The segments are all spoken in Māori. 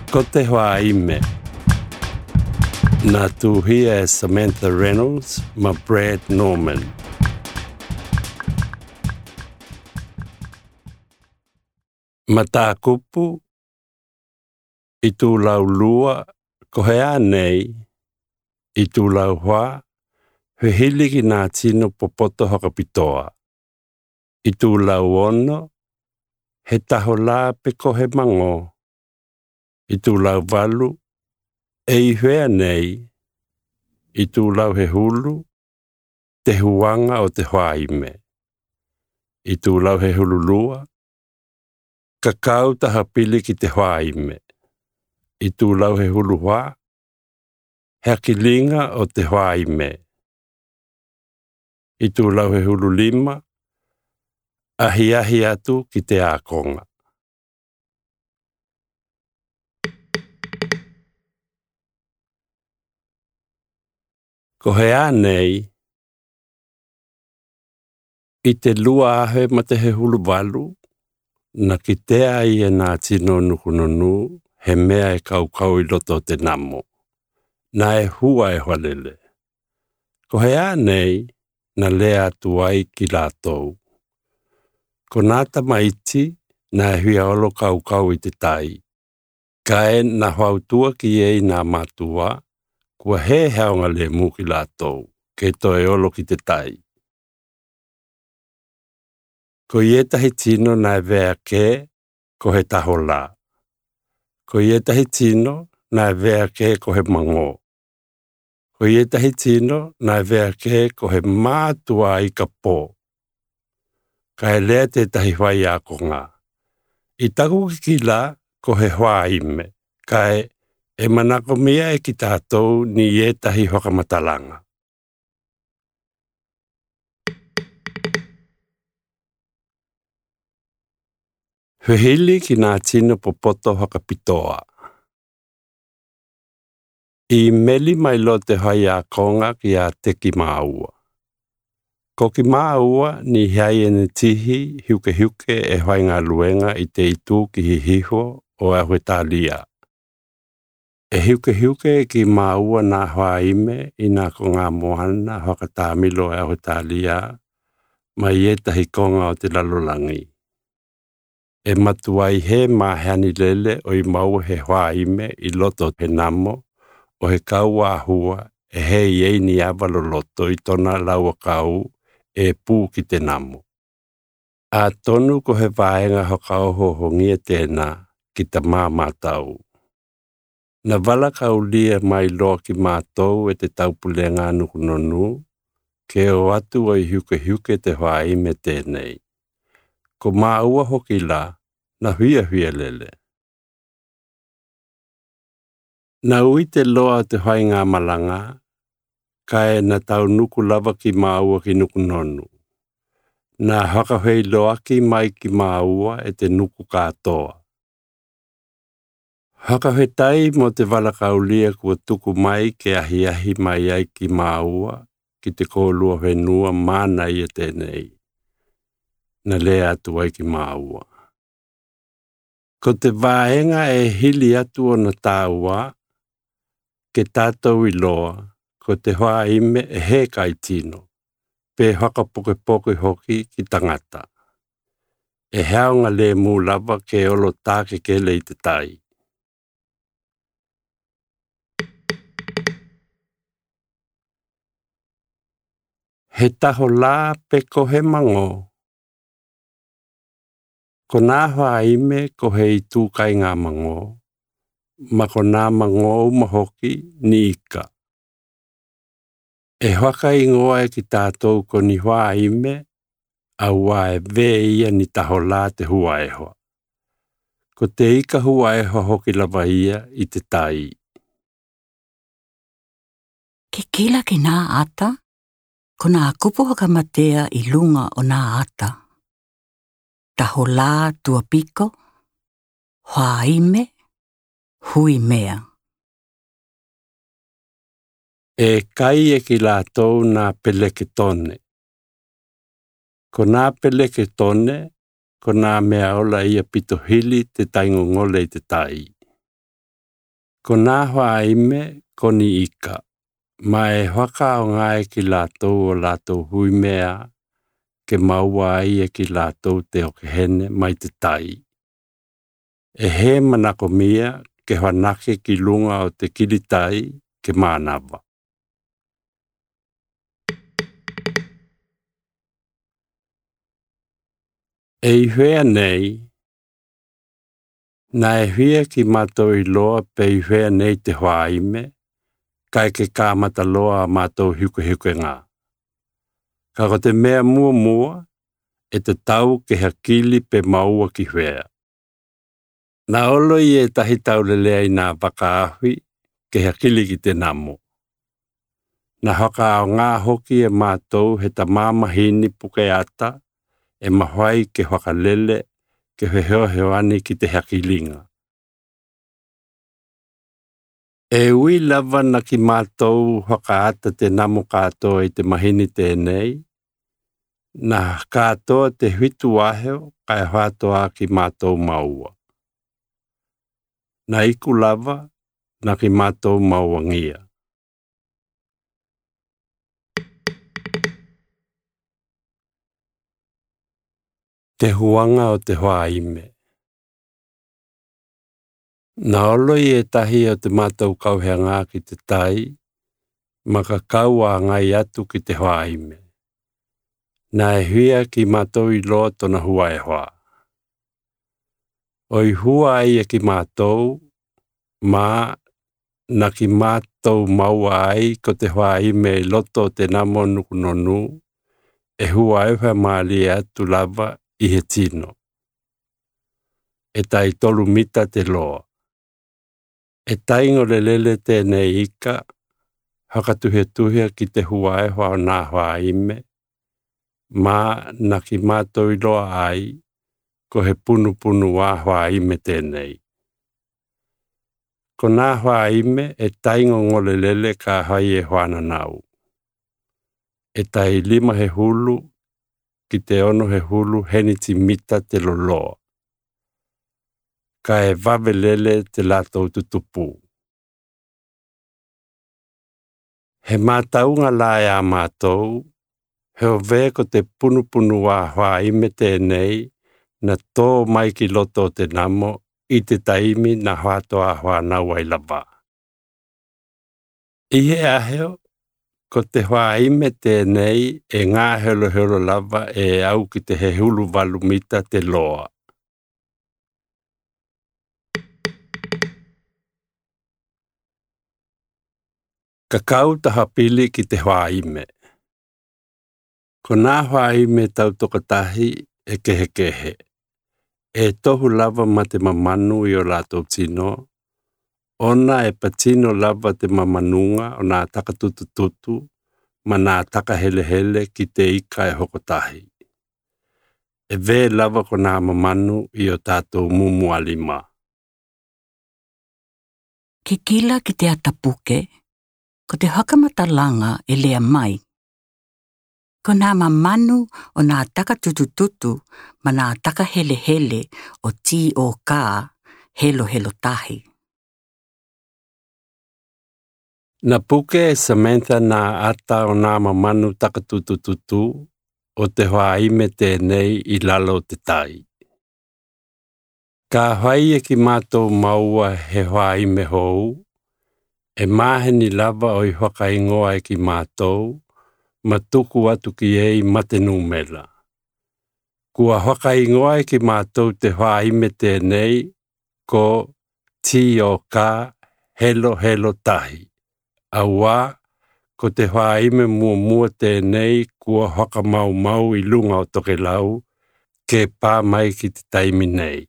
Ko te hoa ime. Nā tuhia e Samantha Reynolds ma Brad Norman. Ma tā kupu, I tū lau lua, ko hea nei, I tū lau hoa, he hiliki nā tino popoto hakapitoa. I tū lau ono, he taho lā pe ko he mango. I tū lau valu, e I hea nei, I tū lau he hulu, te huanga o te hoa-ime. I tū lau he hulu lua, kakau taha pili ki te hoa-ime. I tū lau he hulu hoa, he akilinga o te hoa-ime. I tū lau he hulu lima, ahi atu ki te ākonga. Ko hea nei, I te lua ahe ma te he hulu walu, na ki tea I e nā tino nukunonu, he mea e kau I loto te namo. Na e hua e halele. Ko hea nei, na lea atu ai ki lātou. Ko nāta maiti, na e hui olo kau I te tai. Kae na hautua ki ei nā matua, kua he haunga le mu ki lātou, ke toe olo ki te tai. Ko ietahi tino na e vea ke, ko he taho lā. Ko ietahi tino na e vea ke ko he mango. Ko ietahi tino na e vea ke ko he mātua I ka pō. Ka he lea te tahi whai a ko ngā. I taku ki la ko he hoa-ime, ka e manako mea e ki tātou ni ietahi whakamatalanga. Huhili ki nā tino popoto hakapitoa. I meli mai lo te hai a konga ki a te ki māua. Ko ki māua ni hei ene tihi hiuke e hai ngā luenga I te itu ki hihiho o ahu talia. E hiuke ki māua nā hoa-ime I nā ko ngā mohana hakatāmilo e ahu talia mai e tahi konga o te lalolangi. E matuai he mahani lele o I mau he hoa-ime I loto he namo o he kau ahua e he iei ni awalo loto I tona laua kau e pū ki te namo. A tonu ko he vaenga hokauho hongia tēnā ki ta mātau. Na wala kaulia mai loa ki mātou e te taupulenga nukunonu ke o atu o I hiuke te hoa-ime tēnei. Ko māua hoki la, na huia lele. Na ui te loa te hai ngā malanga, kae na tau nuku lava ki māua ki nuku nonu. Na hakahei loa ki mai ki māua e te nuku kātoa. Hakahei tai mo te wala kaulia kua tuku mai ke ahi mai ai ki māua ki te kōlua whenua mana I e tēnei. Na lea atu ai ki māua. Ko te vaenga e hili atu o na tāua, ke tātou I loa, ko te hoa-ime e he kai tino, pe hakapoke hoki ki tangata. E haunga le mū lava ke olo tāke kele I te tai. He taho lā pe ko he mango. Ko nā hoa-ime ko he I tūkai ngā mango, ma ko nā mango mahoki ni ika. E haka ingoa e ki tātou ko ni hoa-ime, aua e vea ia ni taho lā te huaehoa. Ko te ika huaehoa hoki lava ia I te tai. Ke kila ki nā ata, ko nā kupu hakamatea I lunga o nā ata. Taho lā tua piko, hoa-ime, hui mea. E kai e ki lātou nā peleke tone. Ko nā peleke tone, ko nā mea ola ia pito hili te taingongole I te tai. Ko nā whaime ko ni ika, mai whaka o ngai ki lātou o lātou hui mea, ke maua ai e ki lātou te o ke hene mai te tai. E he manako mia ke whanake ki lunga o te kiritai ke mānawa. E iwhea nei, na e hia ki mātou i loa pe iwhea nei te whaime, kai ke kāmata loa a mātou hiuke ngā. Ka ko te mea mua, e te tau ke hakili pe maua ki whea. Na olo i e tahi tau lelea i nā whakaahui, ke hakili ki te namo. Na haka ao ngā hoki e mātou he ta māmahini puke ata, e mahwai ke whakalele, ke heo ani ki te hakilinga. E ui lava na ki mātou whakaata te namo kātoa i te mahini tēnei, na kātoa te hitu waheo kai whātoa ki mātou maua. Na iku lava na ki mātou maua ngia. Te huanga o te whaime. Na olo i e tahi o te mātou kauheanga ki te tai, maka kaua ngai atu ki te whaime. Na e huia ki mātou i loa tona hua e hoa. O i hua ai e ki mātou, mā na ki mātou maua ai ko te whaime i loto te namo nukunonu, e hua e wha maali atu lava i he tino. E tai tolu mita te loa. E taingo lelele tēnei ika, hakatuhe ki te hua e hoa o nā whaime, mā na ki mātou i loa ai, ko he punu wā whaime tēnei. Ko nā whaime e taingo ngolelele ka hai e whana nau. E tai 5 he hulu, ki te 1 he hulu heniti mita te loloa. Ka e wawelele te lātou tutupu. He mātaunga lai a mātou, he o ko te punu wā whaime tēnei, na tō mai ki loto te namo, i te taimi na whātoa whanau ai lava. I he aheo, ko te whaime tēnei e ngā helo lava e au ki te he hulu walu mita te loa. Ka kau taha pili ki te whaime. Ko nā whaime tau tokatahi e kehe. E tohu lava ma te mamanu i o lātou tino, ona e patino lava te mamanunga o nā takatututu, ma nā taka hele ki te ika e hokotahi. E vē lava ko nā mamanu i o tātou mumu alima. Ki kila ki te atapuke, ko te hakamatalaanga e lea mai. Ko nā mamanu o nā taka tutututu ma nā taka hele o ti o kā helo tahi. Na puke e Samantha nā ata o nā mamanu taka tutututu o te whaime tēnei i lalo te tai. Ka hai e ki mātou maua he whaime hou, e maheni lava o i whakaingoa e ki mātou, ma tuku atu ki ei mate numela. Kua whakaingoa e ki mātou te whaime tēnei, ko ti o kā helo tahi. Aua, ko te whaime mua tēnei kua whakamau i lunga o toke lau, ke pā mai ki te taimi nei.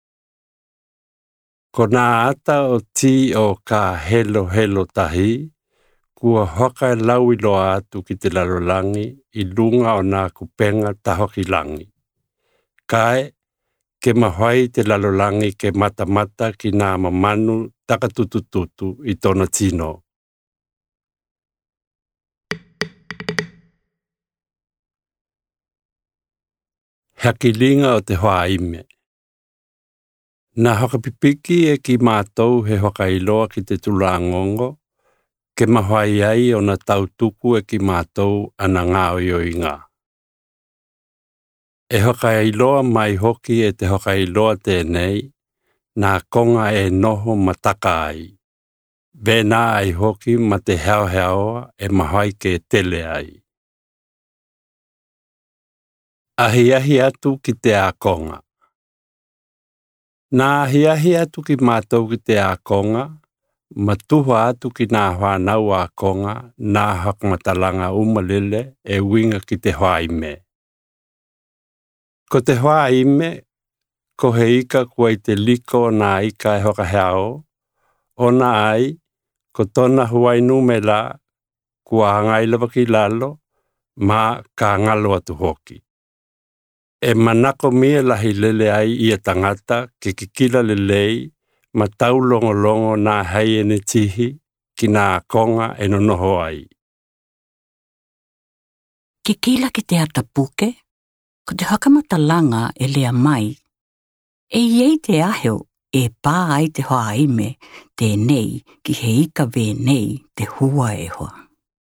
Ko nā ata o ti o kā helo tahi, kua hoka lau i loa atu ki te lalolangi i lunga o nā kupenga tahoki langi. Kai, ke mahwai te lalolangi ke mata ki nā mamanu takatututu i tona tino. Hakilinga o te whaime. Nā whakapipiki e ki mātou he whakailoa ki te tūrangongo, ke mahai ai o na tautuku e ki mātou ana ngā oi ngā. E whakailoa mai hoki e te whakailoa tēnei, nā konga e noho mataka ai. Bēnā ai hoki ma te heoa e mahai ke tele ai. Ahi atu ki te ākonga. Nā ahi atu ki mātou ki te ākonga, matuha atu ki nā whānau ākonga, nā hakmatalanga umalele e winga ki te hwaime. Ko te hwaime, ko he ika kua i te liko nā ika e whakaheo, ona ai, ko tona huainu me la, kua angailawa ki lalo, ma ka ngalo atu hoki. E manako mia lahi lele ai ia tangata ke kikila lelei ma tau longo nā hei ene tihi ki nā konga e noho ai. Kikila ki te atapuke, ko te hakamatalanga e lea mai. E iei te aheo e pā ai te hāime tēnei ki he ika vēnei te hua e hoa.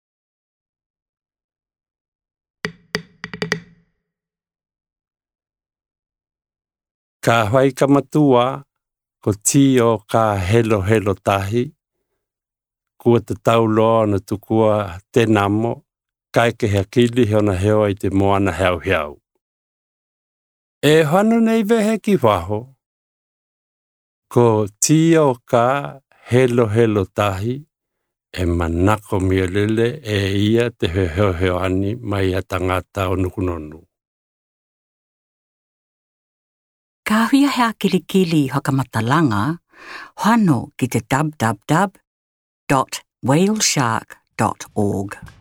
Ka hwai ka matua, ko tio ka helo tahi, kua te tauloa na tukua te namo, kai ke hea kili heona heo i te moana heau. E hana nei vehe ki waho, ko tio ka helo tahi, e manako mia lele e ia te heo ani mai a tangata o nukunonu. Ka huia hea kilikili hakamatalanga, hano ki te www.whaleshark.org.